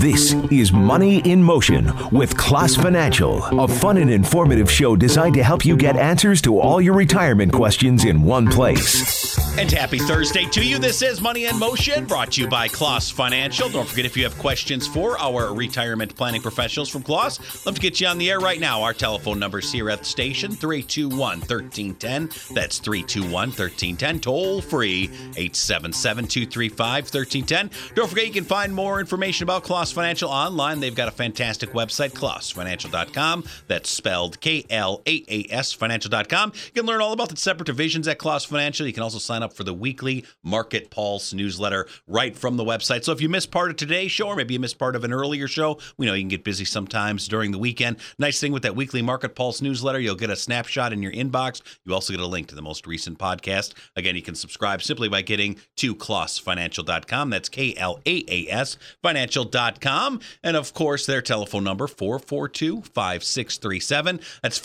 This is Money in Motion with Klaas Financial, a fun and informative show designed to help you get answers to all your retirement questions in one place. And happy Thursday to you. This is Money in Motion, brought to you by Klaas Financial. Don't forget, if you have questions for our retirement planning professionals from Klaas, love to get you on the air right now. Our telephone numbers here at the station, 321-1310. That's 321-1310. Toll free, 877-235-1310. Don't forget, you can find more information about Klaas Financial online. They've got a fantastic website, klaasfinancial.com. That's spelled K-L-A-A-S financial.com. You can learn all about the separate divisions at Klaas Financial. You can also sign up for the weekly Market Pulse newsletter right from the website. So if you missed part of today's show, or maybe you missed part of an earlier show, we know you can get busy sometimes during the weekend. Nice thing with that weekly Market Pulse newsletter, you'll get a snapshot in your inbox. You also get a link to the most recent podcast. Again, you can subscribe simply by getting to klaasfinancial.com. That's K-L-A-A-S financial.com. And of course, their telephone number, 442-5637. That's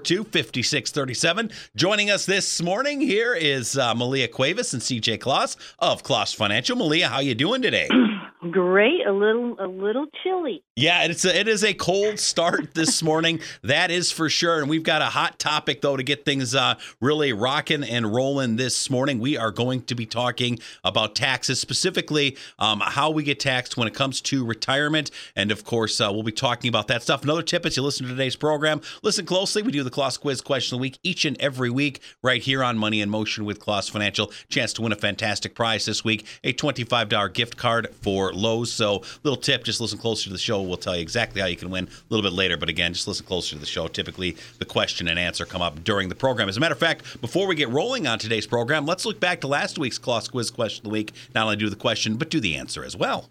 442-5637. Joining us this morning here is Malia Cuevas and CJ Klaas of Klaas Financial. Malia, how you doing today? Great. A little chilly. Yeah, it is a cold start this morning. That is for sure. And we've got a hot topic, though, to get things really rocking and rolling this morning. We are going to be talking about taxes, specifically how we get taxed when it comes to retirement. And, of course, we'll be talking about that stuff. Another tip, as you listen to today's program, listen closely. We do the Klaas Quiz Question of the Week each and every week right here on Money in Motion with Klaas Financial. Chance to win a fantastic prize this week, a $25 gift card for Lowe's. So, little tip, just listen closer to the show. We'll tell you exactly how you can win a little bit later. But again, just listen closer to the show. Typically, the question and answer come up during the program. As a matter of fact, before we get rolling on today's program, let's look back to last week's Klaas Quiz Question of the Week. Not only do the question, but do the answer as well.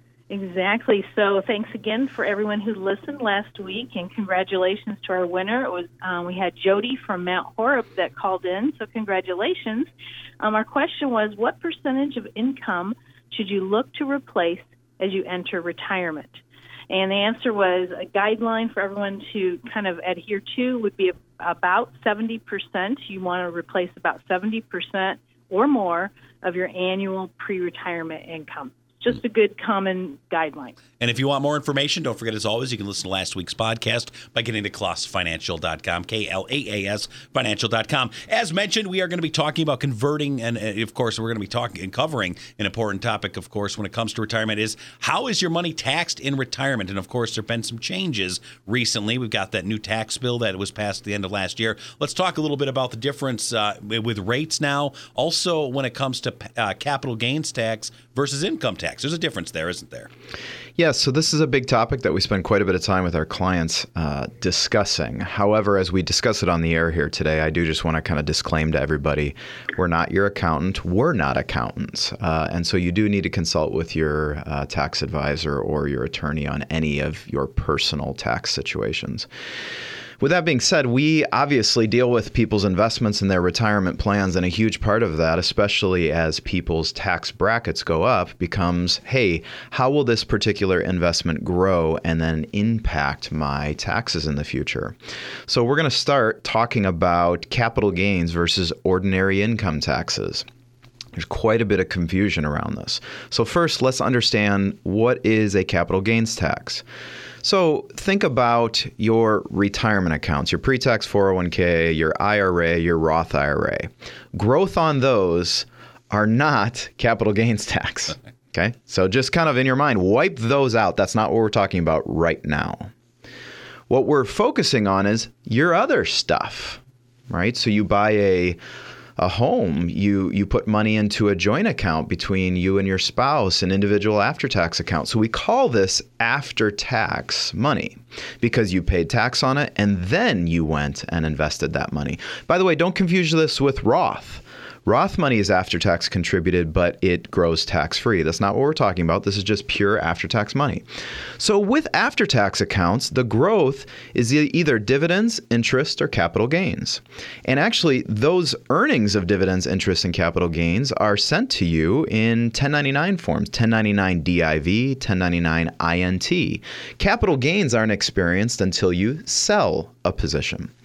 Exactly. So thanks again for everyone who listened last week, and congratulations to our winner. It was we had Jody from Mount Horeb that called in, so congratulations. Our question was, what percentage of income should you look to replace as you enter retirement? And the answer was, a guideline for everyone to kind of adhere to would be about 70%. You want to replace about 70% or more of your annual pre-retirement income. Just a good common guideline. And if you want more information, don't forget, as always, you can listen to last week's podcast by getting to klaasfinancial.com, K-L-A-A-S financial.com. As mentioned, we are going to be talking about converting, and of course, we're going to be talking and covering an important topic, of course, when it comes to retirement, is how is your money taxed in retirement? And of course, there have been some changes recently. We've got that new tax bill that was passed at the end of last year. Let's talk a little bit about the difference with rates now. Also, when it comes to capital gains tax versus income tax. There's a difference there, isn't there? Yeah, so this is a big topic that we spend quite a bit of time with our clients discussing. However, as we discuss it on the air here today, I do just want to kind of disclaim to everybody, we're not your accountant. We're not accountants. And so you do need to consult with your tax advisor or your attorney on any of your personal tax situations. With that being said, we obviously deal with people's investments and their retirement plans, and a huge part of that, especially as people's tax brackets go up, becomes, hey, how will this particular investment grow and then impact my taxes in the future? So we're going to start talking about capital gains versus ordinary income taxes. There's quite a bit of confusion around this. So first, let's understand, what is a capital gains tax? So think about your retirement accounts, your pre-tax 401k, your IRA, your Roth IRA. Growth on those are not capital gains tax. Okay? So just kind of in your mind, wipe those out. That's not what we're talking about right now. What we're focusing on is your other stuff, right? So you buy a home, you put money into a joint account between you and your spouse, an individual after-tax account. So we call this after-tax money because you paid tax on it and then you went and invested that money. By the way, don't confuse this with Roth. Roth money is after-tax contributed, but it grows tax-free. That's not what we're talking about. This is just pure after-tax money. So with after-tax accounts, the growth is either dividends, interest, or capital gains. And actually, those earnings of dividends, interest, and capital gains are sent to you in 1099 forms, 1099 DIV, 1099 INT. Capital gains aren't experienced until you sell a position.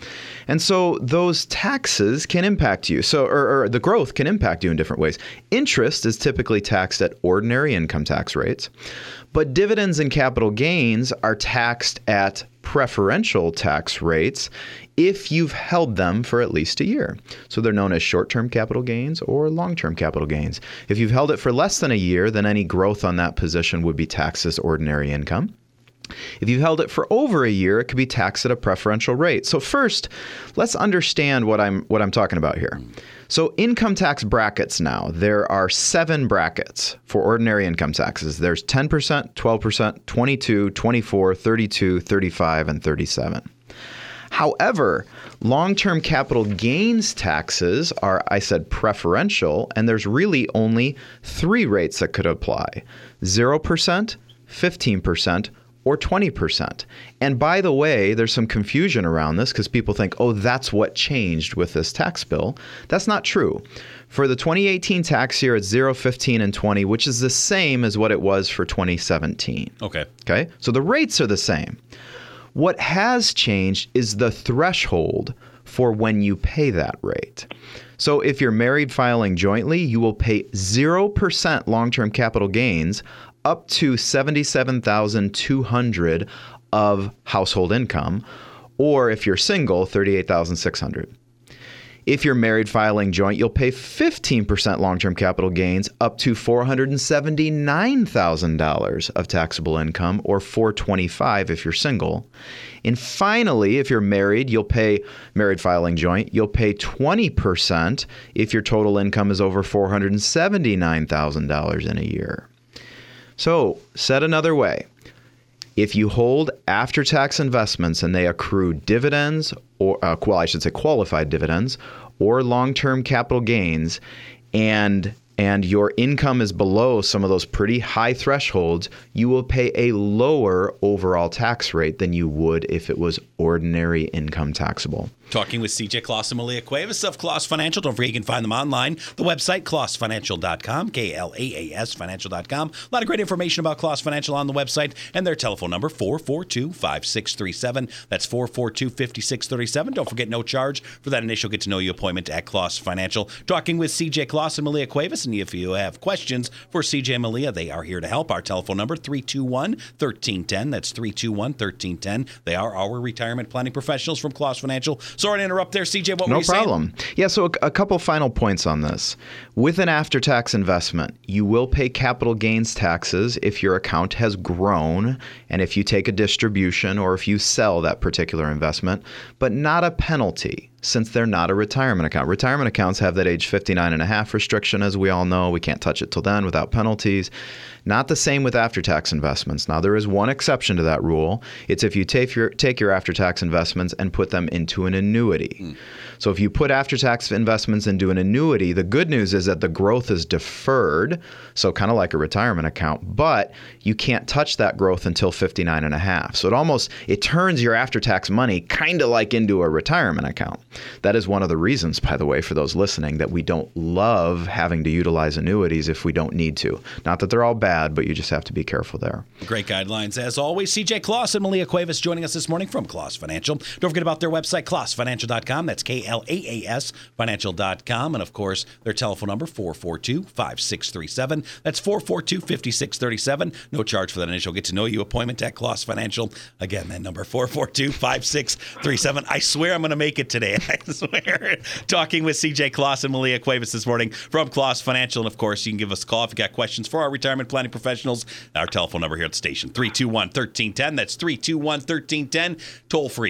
And so those taxes can impact you. So, or the growth can impact you in different ways. Interest is typically taxed at ordinary income tax rates, but dividends and capital gains are taxed at preferential tax rates if you've held them for at least a year. So they're known as short-term capital gains or long-term capital gains. If you've held it for less than a year, then any growth on that position would be taxed as ordinary income. If you've held it for over a year, it could be taxed at a preferential rate. So first, let's understand what I'm talking about here. So income tax brackets now, there are 7 brackets for ordinary income taxes. There's 10%, 12%, 22, 24, 32, 35, and 37. However, long-term capital gains taxes are, I said, preferential, and there's really only 3 rates that could apply: 0%, 15%, or 20%. And by the way, there's some confusion around this because people think, oh, that's what changed with this tax bill. That's not true. For the 2018 tax year, it's 0, 15, and 20, which is the same as what it was for 2017. Okay. So the rates are the same. What has changed is the threshold for when you pay that rate. So if you're married filing jointly, you will pay 0% long-term capital gains up to $77,200 of household income, or if you're single, $38,600. If you're married filing joint, you'll pay 15% long-term capital gains up to $479,000 of taxable income, or $425,000 if you're single. And finally, if you're married, you'll pay married filing joint, you'll pay 20% if your total income is over $479,000 in a year. So, said another way, if you hold after-tax investments and they accrue dividends, or qualified dividends, or long-term capital gains, and your income is below some of those pretty high thresholds, you will pay a lower overall tax rate than you would if it was ordinary income taxable. Talking with CJ Kloss and Malia Cuevas of Kloss Financial. Don't forget you can find them online. The website, klossfinancial.com, KLAAS financial.com. A lot of great information about Kloss Financial on the website, and their telephone number, 442-5637. That's 442-5637. Don't forget, no charge for that initial get-to-know-you appointment at Kloss Financial. Talking with CJ Kloss and Malia Cuevas, and if you have questions for CJ and Malia, they are here to help. Our telephone number, 321-1310. That's 321-1310. They are our retirement planning professionals from Kloss Financial. Sorry to interrupt there, CJ. What were you saying? No problem. Yeah, so a couple final points on this. With an after-tax investment, you will pay capital gains taxes if your account has grown and if you take a distribution or if you sell that particular investment, but not a penalty, since they're not a retirement account. Retirement accounts have that age 59 and a half restriction, as we all know. We can't touch it till then without penalties. Not the same with after-tax investments. Now, there is one exception to that rule. It's if you take your after-tax investments and put them into an annuity. So if you put after-tax investments into an annuity, the good news is that the growth is deferred, so kind of like a retirement account, but you can't touch that growth until 59 and a half. So it turns your after-tax money kind of like into a retirement account. That is one of the reasons, by the way, for those listening, that we don't love having to utilize annuities if we don't need to. Not that they're all bad, but you just have to be careful there. Great guidelines, as always. CJ Kloss and Malia Cuevas joining us this morning from Kloss Financial. Don't forget about their website, klossfinancial.com. That's KLAAS financial.com. And, of course, their telephone number, 442-5637. That's 442-5637. No charge for that initial get-to-know-you appointment at Kloss Financial. Again, that number, 442-5637. I swear I'm going to make it today. I swear. Talking with CJ Kloss and Malia Cuevas this morning from Kloss Financial. And, of course, you can give us a call if you got questions for our retirement planning professionals. Our telephone number here at the station, 321-1310. That's 321-1310. Toll free,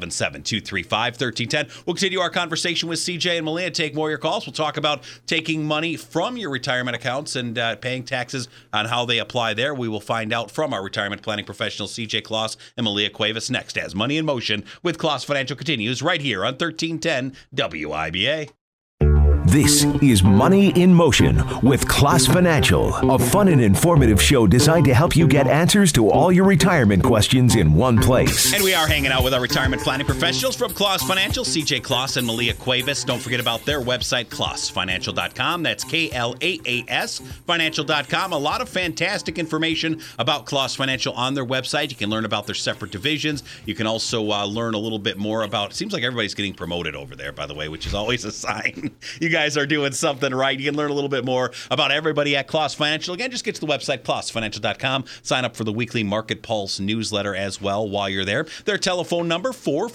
877-235-1310. We'll continue our conversation with CJ and Malia. Take more of your calls. We'll talk about taking money from your retirement accounts and paying taxes on how they apply there. We will find out from our retirement planning professionals, CJ Kloss and Malia Cuevas, next as Money in Motion with Kloss Financial continues right here on 1310 WIBA. This is Money in Motion with Class Financial, a fun and informative show designed to help you get answers to all your retirement questions in one place. And we are hanging out with our retirement planning professionals from Claas Financial, CJ Claas and Malia Cuevas. Don't forget about their website, claasfinancial.com. That's KLAAS financial.com. A lot of fantastic information about Claas Financial on their website. You can learn about their separate divisions. You can also learn a little bit more about, it seems like everybody's getting promoted over there, by the way, which is always a sign you guys are doing something right. You can learn a little bit more about everybody at Claas Financial. Again, just get to the website, claasfinancial.com. Sign up for the weekly Market Pulse newsletter as well while you're there. Their telephone number,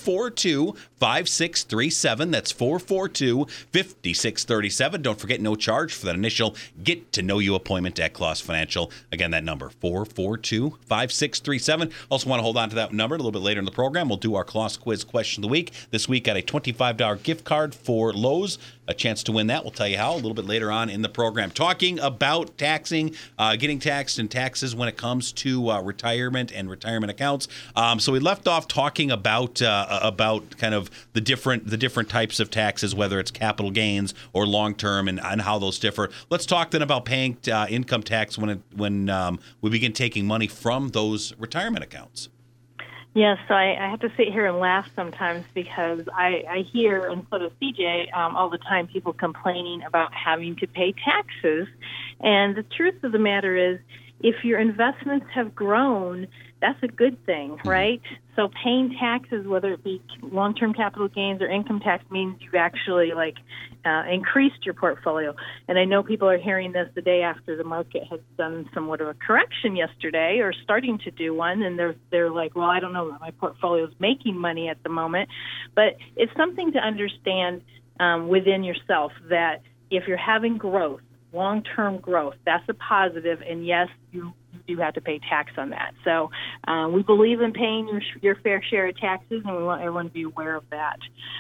442-5637. That's 442-5637. Don't forget, no charge for that initial get-to-know-you appointment at Claas Financial. Again, that number, 442-5637. Also want to hold on to that number a little bit later in the program. We'll do our Claas Quiz question of the week. This week, got a $25 gift card for Lowe's. A chance to win that. We'll tell you how a little bit later on in the program. Talking about taxing, getting taxed and taxes when it comes to retirement and retirement accounts. So we left off talking about kind of the different types of taxes, whether it's capital gains or long term, and how those differ. Let's talk then about paying income tax when we begin taking money from those retirement accounts. Yes, I have to sit here and laugh sometimes because I hear, and so does CJ, all the time people complaining about having to pay taxes. And the truth of the matter is, if your investments have grown, that's a good thing, right? So paying taxes, whether it be long-term capital gains or income tax, means you've actually increased your portfolio. And I know people are hearing this the day after the market has done somewhat of a correction yesterday, or starting to do one, and they're like, well, I don't know, my portfolio is making money at the moment. But it's something to understand within yourself that if you're having growth, long-term growth, that's a positive, and yes, you do have to pay tax on that. So we believe in paying your fair share of taxes, and we want everyone to be aware of that.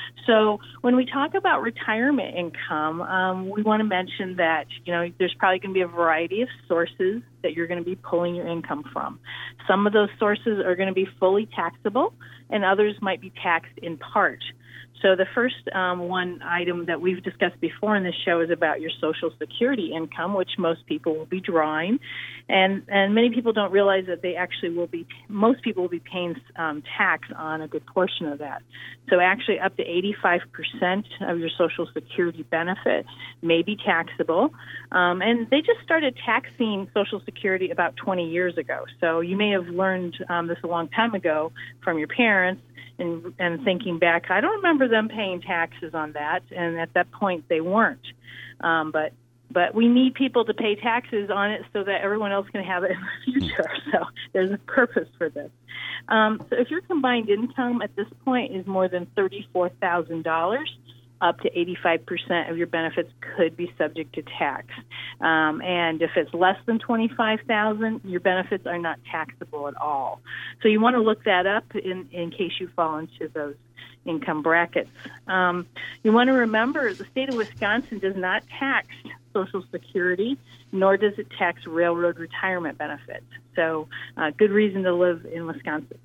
So when we talk about retirement income, we want to mention that, there's probably going to be a variety of sources that you're going to be pulling your income from. Some of those sources are going to be fully taxable, and others might be taxed in part. So the first one item that we've discussed before in this show is about your Social Security income, which most people will be drawing. And many people don't realize that most people will be paying tax on a good portion of that. So actually up to 85% of your Social Security benefit may be taxable. And they just started taxing Social Security about 20 years ago. So you may have learned this a long time ago from your parents. And thinking back, I don't remember them paying taxes on that, and at that point they weren't. But we need people to pay taxes on it so that everyone else can have it in the future. So there's a purpose for this. So if your combined income at this point is more than $34,000, up to 85% of your benefits could be subject to tax. And if it's less than $25,000, your benefits are not taxable at all. So you want to look that up in case you fall into those income brackets. You want to remember the state of Wisconsin does not tax Social Security, nor does it tax railroad retirement benefits. So good reason to live in Wisconsin.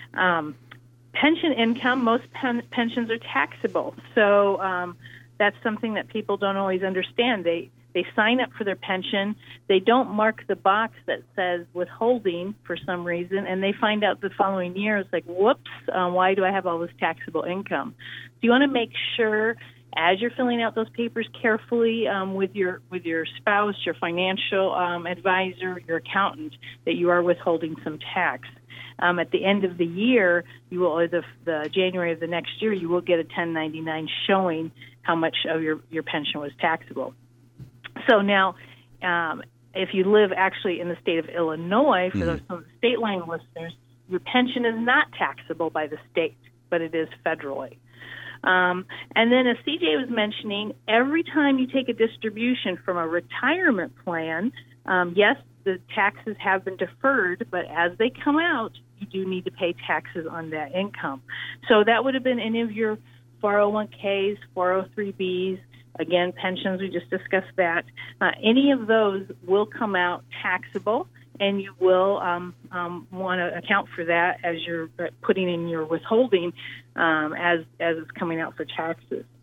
Pension income, most pensions are taxable. So that's something that people don't always understand. They sign up for their pension. They don't mark the box that says withholding for some reason, and they find out the following year, it's like, whoops, why do I have all this taxable income? So you want to make sure as you're filling out those papers carefully with your spouse, your financial advisor, your accountant, that you are withholding some tax. At the end of the year, you will, or the January of the next year, you will get a 1099 showing how much of your pension was taxable. So now, if you live actually in the state of Illinois, for some of the state line listeners, your pension is not taxable by the state, but it is federally. And then as CJ was mentioning, every time you take a distribution from a retirement plan, yes, the taxes have been deferred, but as they come out, you do need to pay taxes on that income. So that would have been any of your 401ks, 403bs, again, pensions, we just discussed that. Any of those will come out taxable, and you will want to account for that as you're putting in your withholding as it's coming out for taxes.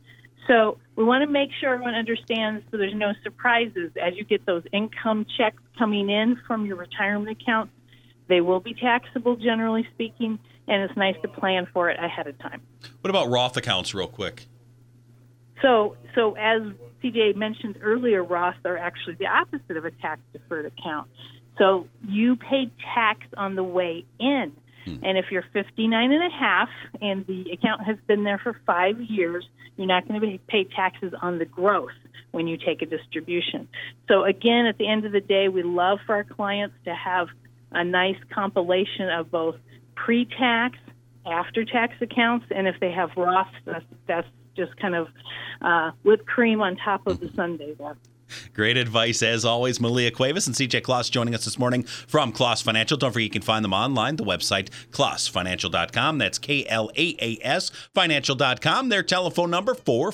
So we want to make sure everyone understands so there's no surprises as you get those income checks coming in from your retirement account. They will be taxable, generally speaking, and it's nice to plan for it ahead of time. What about Roth accounts real quick? So as CJ mentioned earlier, Roths are actually the opposite of a tax-deferred account. So you pay tax on the way in. And if you're 59 and a half and the account has been there for 5 years, you're not going to pay taxes on the growth when you take a distribution. So again, at the end of the day, we love for our clients to have a nice compilation of both pre-tax, after-tax accounts, and if they have Roths, that's just kind of whipped cream on top of the sundae there. Great advice, as always. Malia Cuevas and CJ Kloss joining us this morning from Kloss Financial. Don't forget you can find them online, the website, klossfinancial.com. That's KLAAS financial.com. Their telephone number,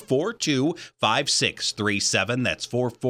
442-5637. That's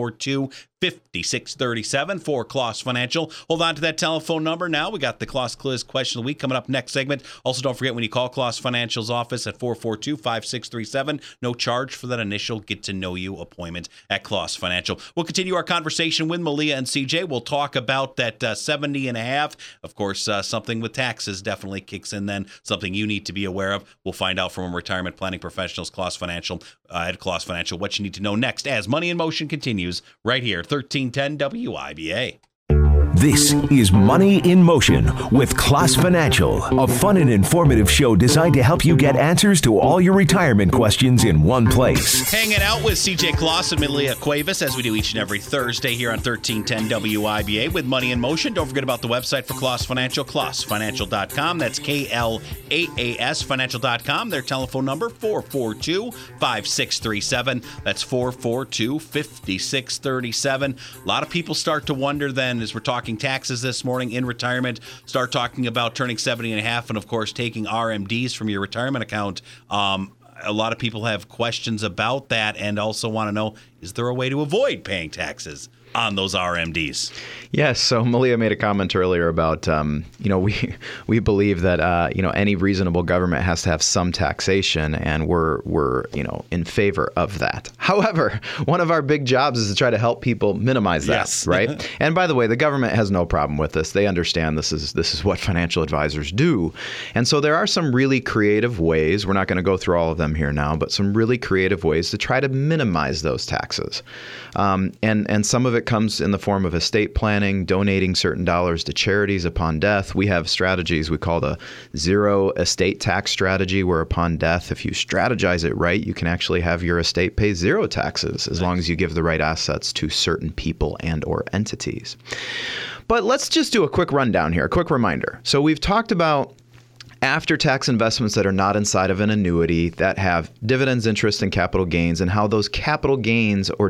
442-5637 for Kloss Financial. Hold on to that telephone number now. We got the Kloss Quiz question of the week coming up next segment. Also, don't forget when you call Kloss Financial's office at 442-5637, no charge for that initial get-to-know-you appointment at Kloss Financial. We'll continue our conversation with Malia and CJ. We'll talk about that 70 and a half. Of course, something with taxes definitely kicks in then, something you need to be aware of. We'll find out from retirement planning professionals, Kloss Financial, at Kloss Financial, what you need to know next as Money in Motion continues right here, 1310 WIBA. This is Money in Motion with Kloss Financial, a fun and informative show designed to help you get answers to all your retirement questions in one place. Hanging out with CJ Kloss and Malia Cuevas as we do each and every Thursday here on 1310 WIBA with Money in Motion. Don't forget about the website for Kloss Financial, klossfinancial.com. That's KLAAS financial.com. Their telephone number, 442-5637. That's 442-5637. A lot of people start to wonder then as we're talking taxes this morning in retirement, start talking about turning 70 and a half and, of course, taking RMDs from your retirement account. A lot of people have questions about that and also want to know, is there a way to avoid paying taxes on those RMDs? Yes. So Malia made a comment earlier about, we believe that, any reasonable government has to have some taxation, and we're in favor of that. However, one of our big jobs is to try to help people minimize that, yes. Right? And by the way, the government has no problem with this. They understand this is what financial advisors do. And so there are some really creative ways. We're not going to go through all of them here now, but some really creative ways to try to minimize those taxes. And some of it comes in the form of estate planning, donating certain dollars to charities upon death. We have strategies we call the zero estate tax strategy, where upon death, if you strategize it right, you can actually have your estate pay zero taxes as long as you give the right assets to certain people and or entities. But let's just do a quick rundown here, a quick reminder. So we've talked about after-tax investments that are not inside of an annuity that have dividends, interest, and capital gains, and how those capital gains or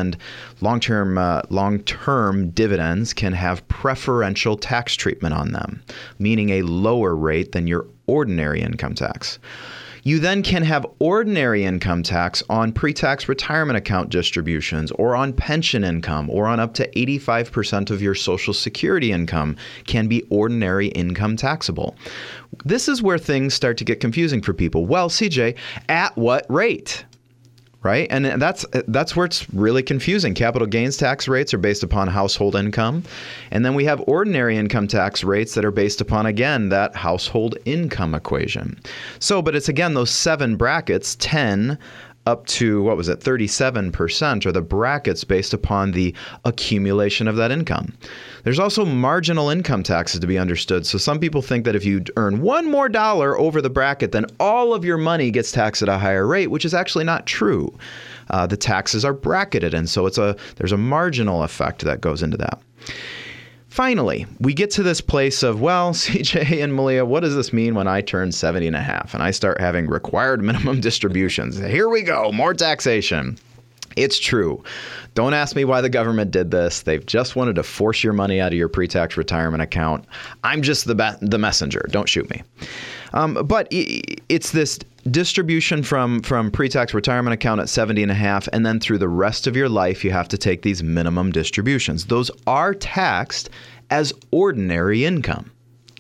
long-term dividends can have preferential tax treatment on them, meaning a lower rate than your ordinary income tax. You then can have ordinary income tax on pre-tax retirement account distributions, or on pension income, or on up to 85% of your Social Security income can be ordinary income taxable. This is where things start to get confusing for people. Well, CJ, at what rate? Right? And that's where it's really confusing. Capital gains tax rates are based upon household income. And then we have ordinary income tax rates that are based upon, again, that household income equation. So, but it's again those 7 brackets, 10 up to, 37% are the brackets based upon the accumulation of that income. There's also marginal income taxes to be understood. So some people think that if you earn $1 more over the bracket, then all of your money gets taxed at a higher rate, which is actually not true. The taxes are bracketed, and so there's a marginal effect that goes into that. Finally, we get to this place of, well, CJ and Malia, what does this mean when I turn 70 and a half and I start having required minimum distributions? Here we go, more taxation. It's true. Don't ask me why the government did this. They've just wanted to force your money out of your pre-tax retirement account. I'm just the messenger. Don't shoot me. But it's this distribution from pre-tax retirement account at 70 and a half, and then through the rest of your life, you have to take these minimum distributions. Those are taxed as ordinary income.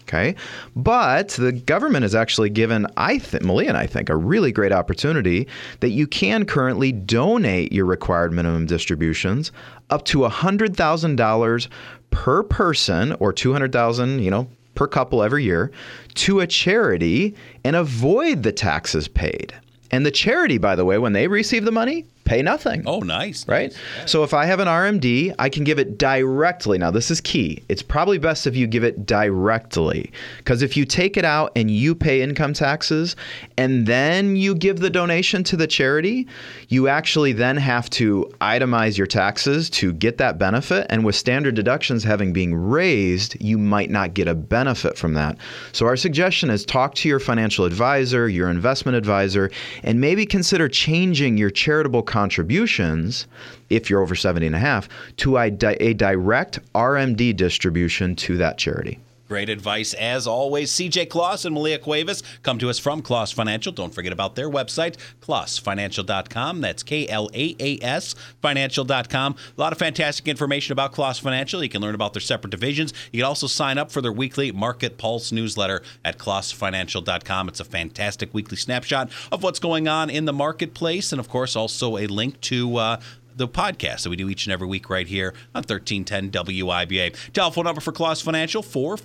Okay, but the government has actually given, Malia and I think, a really great opportunity that you can currently donate your required minimum distributions up to $100,000 per person, or $200,000, per couple every year, to a charity and avoid the taxes paid. And the charity, by the way, when they receive the money, pay nothing. Oh, nice. Right? Nice. So if I have an RMD, I can give it directly. Now, this is key. It's probably best if you give it directly, because if you take it out and you pay income taxes and then you give the donation to the charity, you actually then have to itemize your taxes to get that benefit. And with standard deductions having been raised, you might not get a benefit from that. So our suggestion is talk to your financial advisor, your investment advisor, and maybe consider changing your charitable contributions, if you're over 70.5, to a direct RMD distribution to that charity. Great advice as always. CJ Kloss and Malia Cuevas come to us from Kloss Financial. Don't forget about their website, klossfinancial.com. That's KLAAS financial.com. A lot of fantastic information about Kloss Financial. You can learn about their separate divisions. You can also sign up for their weekly Market Pulse newsletter at klossfinancial.com. It's a fantastic weekly snapshot of what's going on in the marketplace, and of course also a link to the podcast that we do each and every week right here on 1310 WIBA. Telephone number for Kloss Financial,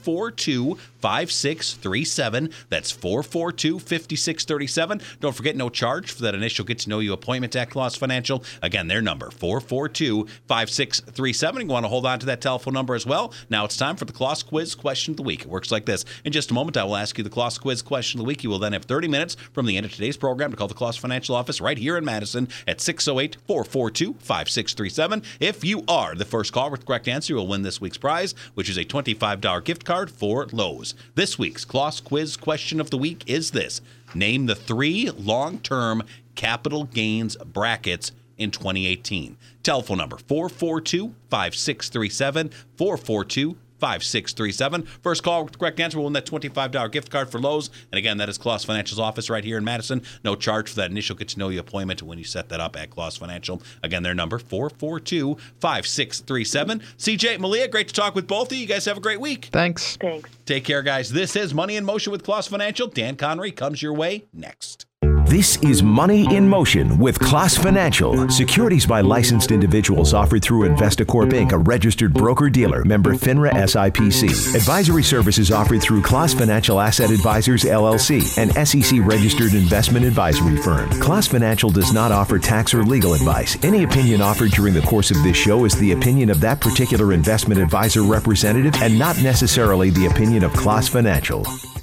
442-5637. That's 442-5637. Don't forget, no charge for that initial get-to-know-you appointment at Kloss Financial. Again, their number, 442-5637. You want to hold on to that telephone number as well. Now it's time for the Kloss Quiz Question of the Week. It works like this. In just a moment, I will ask you the Kloss Quiz Question of the Week. You will then have 30 minutes from the end of today's program to call the Kloss Financial office right here in Madison at 608-442-5637. If you are the first caller with the correct answer, you will win this week's prize, which is a $25 gift card for Lowe's. This week's Kloss Quiz Question of the Week is this. Name the 3 long-term capital gains brackets in 2018. Telephone number 442-5637, 442-5637. First call with the correct answer will win that $25 gift card for Lowe's. And again, that is Kloss Financial's office right here in Madison. No charge for that initial get-to-know-you appointment when you set that up at Kloss Financial. Again, their number, 442-5637. CJ, Malia, great to talk with both of you. You guys have a great week. Thanks. Take care, guys. This is Money in Motion with Kloss Financial. Dan Connery comes your way next. This is Money in Motion with Kloss Financial. Securities by licensed individuals offered through Investacorp Inc., a registered broker-dealer, member FINRA SIPC. Advisory services offered through Kloss Financial Asset Advisors, LLC, an SEC-registered investment advisory firm. Kloss Financial does not offer tax or legal advice. Any opinion offered during the course of this show is the opinion of that particular investment advisor representative and not necessarily the opinion of Kloss Financial.